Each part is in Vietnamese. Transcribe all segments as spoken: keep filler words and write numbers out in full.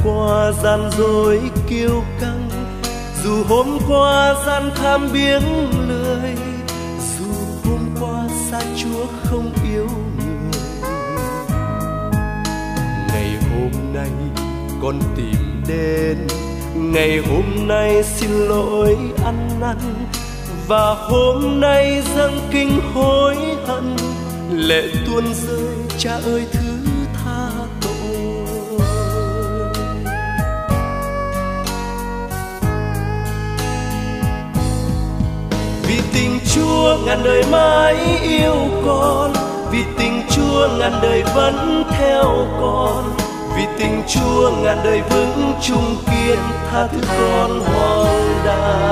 qua gian dối kiêu căng, dù hôm qua gian tham biếng lười, dù hôm qua xa Chúa không yêu người. Ngày hôm nay con tìm đến, ngày hôm nay xin lỗi ăn năn, và hôm nay dâng kinh hối hận, lệ tuôn rơi Cha ơi thứ tha tội. Vì tình Chúa ngàn đời mãi yêu con, vì tình Chúa ngàn đời vẫn theo con, vì tình Chúa ngàn đời vững trung kiên tha thứ con hoang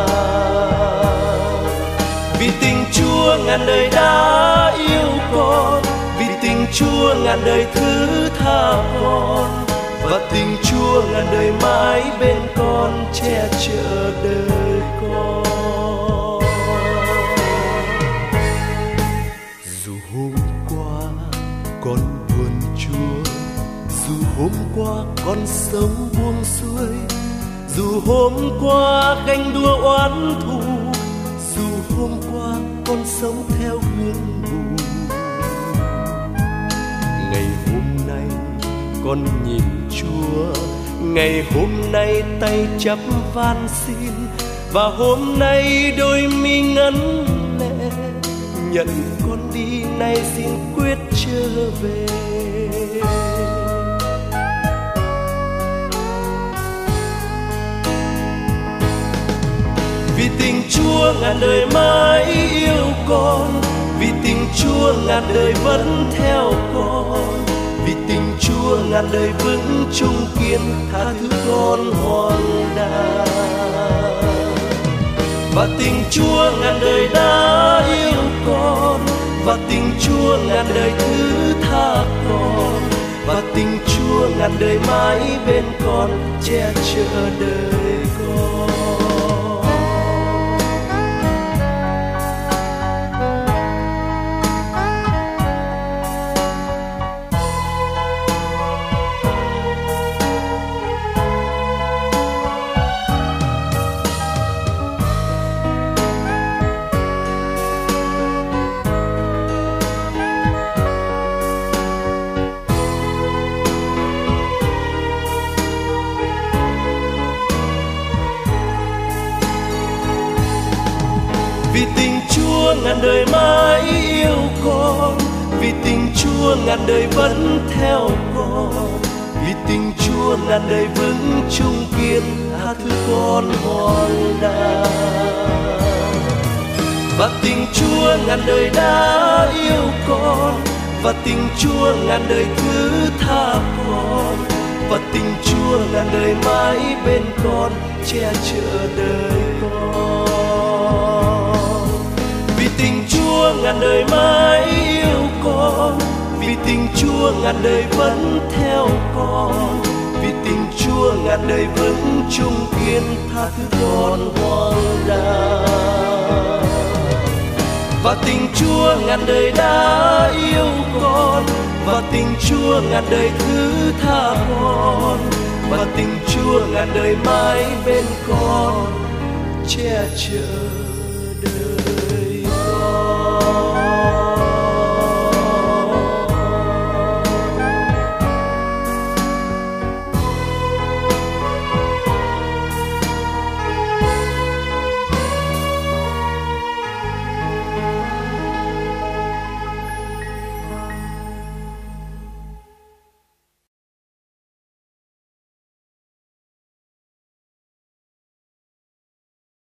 đàng. Vì tình Chúa ngàn đời đã yêu con, vì tình Chúa ngàn đời thứ tha con, và tình Chúa ngàn đời mãi bên con che chở đời con. Dù hôm qua con buồn Chúa, dù hôm qua con sống buông xuôi, dù hôm qua ganh đua oán thù, dù hôm qua con sống theo hướng buồn. Ngày hôm nay con nhìn Chúa, ngày hôm nay tay chắp van xin, và hôm nay đôi mi ngấn lệ, nhận con đi nay xin quyết trở về. Vì tình Chúa ngàn đời mãi yêu con, vì tình Chúa ngàn đời vẫn theo con, vì tình Chúa ngàn đời vững trung kiên tha thứ con hoang đàng. Và tình Chúa ngàn đời đã yêu con, và tình Chúa ngàn đời thứ tha con, và tình Chúa ngàn đời mãi bên con che chở đời con. Vì tình Chúa ngàn đời mãi yêu con, vì tình Chúa ngàn đời vẫn theo con, vì tình Chúa ngàn đời vững trung kiên tha thứ con hoang đàng. Và tình Chúa ngàn đời đã yêu con, và tình Chúa ngàn đời thứ tha con, và tình Chúa ngàn đời mãi bên con che chở đời con. Vì tình Chúa ngàn đời mãi yêu con, vì tình Chúa ngàn đời vẫn theo con, vì tình Chúa ngàn đời vững trung kiên tha thứ con hoang đàng. Và tình Chúa ngàn đời đã yêu con, và tình Chúa ngàn đời thứ tha con, và tình Chúa ngàn đời mãi bên con che chở